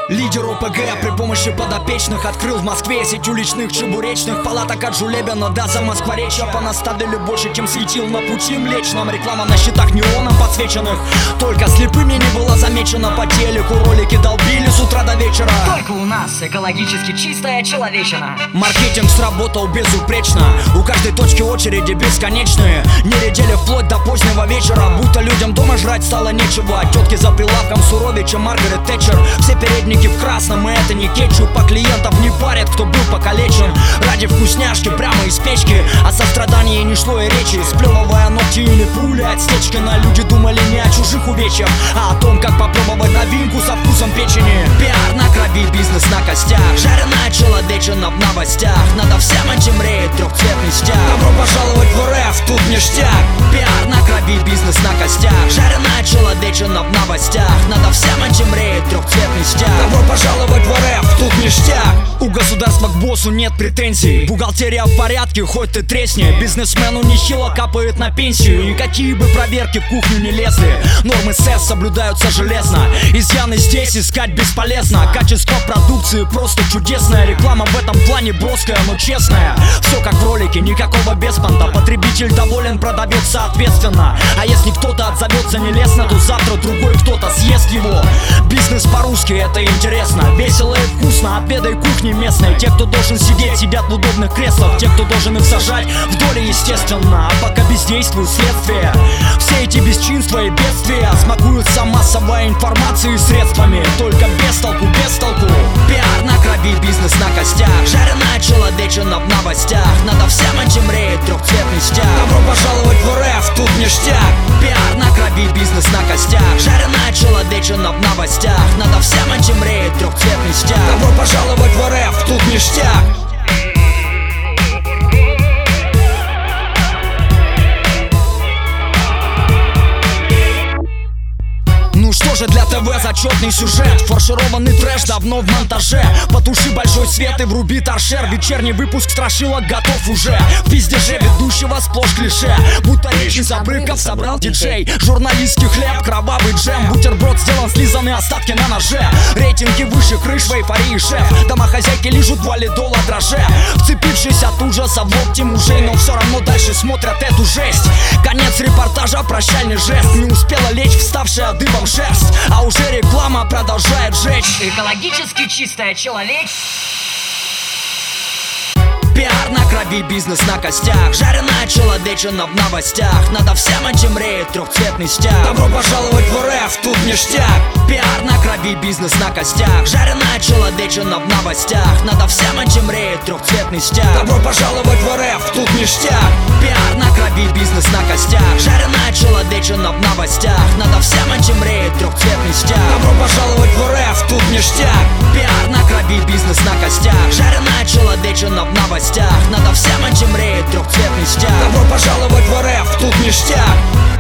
Лидер ОПГ при помощи подопечных открыл в Москве сеть уличных чебуречных палаток от Жулебина до Замоскворечья. Понаставили больше, чем светил на пути Млечном. Реклама на щитах неоном подсвеченных, только слепыми не было замечено. По телеку ролики долбили с утра до вечера. Только у нас экологически чистая человечина. Маркетинг сработал безупречно, у каждой точки очереди бесконечные. Не редели вплоть до позднего вечера, будто людям дома жрать стало нечего. Тетки за прилавком суровее, чем Маргарет Тэтчер. Все передники в красном, и это не кетчуп. А клиентов не парят, кто был покалечен ради вкусняшки прямо из печки. О сострадании не шло и речи, сплевывая ногти или пули от Стечкина. Люди думали не о чужих увечьях, а о том, как попробовать новинку со вкусом печени. Пиар на крови, бизнес на костях, жареная человечина в новостях. Надо всем антимреет трехцветный стяг. Добро пожаловать в РФ, тут ништяк. Пиар на крови, бизнес на костях, жареная человечина в новостях. Надо всем антимреет трехцветный стяг. Добро пожаловать в РФ, тут ништяк. У государства к боссу нет претензий, бухгалтерия в порядке, хоть ты тресни. Бизнесмену нехило капает на пенсию, и какие бы проверки в кухню не лезли, нормы СЭС соблюдаются железно. Изъяны здесь искать бесполезно. Качество продукции просто чудесное. Реклама в этом плане броская, но честная. Все как в ролике, никакого беспонта. Потребитель доволен, продавец соответственно. А если кто-то отзовется нелестно, то завтра другой кто-то съест его. Бизнес по-русски, это интересно, весело и вкусно. Отведай кухни местной. Те, кто должен сидеть, сидят в удобных креслах. Те, кто должен их сажать, в доле естественно. А пока бездействует следствие, все эти бесчинства и бедствия смакуются массовой информацией и средствами. Только без толку, без толку. Пиар на крови, бизнес на костях, жареная человечина в новостях. Надо всем антимреет трехцветный стяг. Добро пожаловать в РФ, тут ништяк. Пиар на крови, бизнес на костях, жареная человечина в новостях. Надо всем антимреет трехцветный стяг. Добро пожаловать в РФ, тут ништяк. Ну что же, для ТВ зачетный сюжет, фаршированный трэш давно в монтаже. Потуши большой свет и вруби торшер. Вечерний выпуск страшилок готов уже. В пиздеже ведущего сплошь клише, будто речь из обрывков собрал диджей. Журналистский хлеб, кровавый джем, бутерброд сделан, слизаны остатки на ноже. Рейтинги выше крыш, в эйфории шеф. Домохозяйки лижут 2 лидола дроже, вцепившись от ужаса в локти мужей, но все равно дальше смотрят эту жесть. Конец репортажа, прощальный жест. Не успела лечь вставшая дыбом шерсть, а уже реклама продолжает жечь. Экологически чистая человечина. Пиар на крови, бизнес на костях, жареная человечина в новостях. Надо всем антимреет трехцветный стяг. Добро пожаловать в РФ, тут ништяк. Пиар на крови, бизнес на костях, жареная человечина в новостях. Надо всем антимреет трехцветный стяг. Добро пожаловать в РФ, тут ништяк. Пиар на крови, бизнес на костях, жареная человечина в новостях. Надо всем антимреет трехцветный стяг. Добро пожаловать в РФ, тут ништяк. Пиар на крови, бизнес на костях, жареная человечина в новостях. Надо всем антимреет трехцветный стяг. Добро пожаловать в РФ, тут ништяк.